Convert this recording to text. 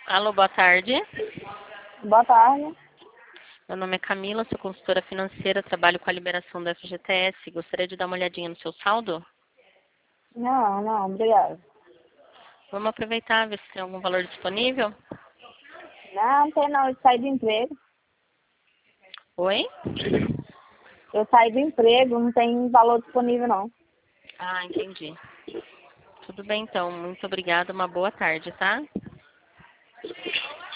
Alô, boa tarde. Boa tarde. Meu nome é Camila, sou consultora financeira, trabalho com a liberação do FGTS. Gostaria de dar uma olhadinha no seu saldo? Não, obrigada. Vamos aproveitar, ver se tem algum valor disponível. Não tem não, eu saí do emprego. Oi? Eu saí do emprego, não tem valor disponível não. Ah, entendi. Tudo bem então, muito obrigada, uma boa tarde, tá?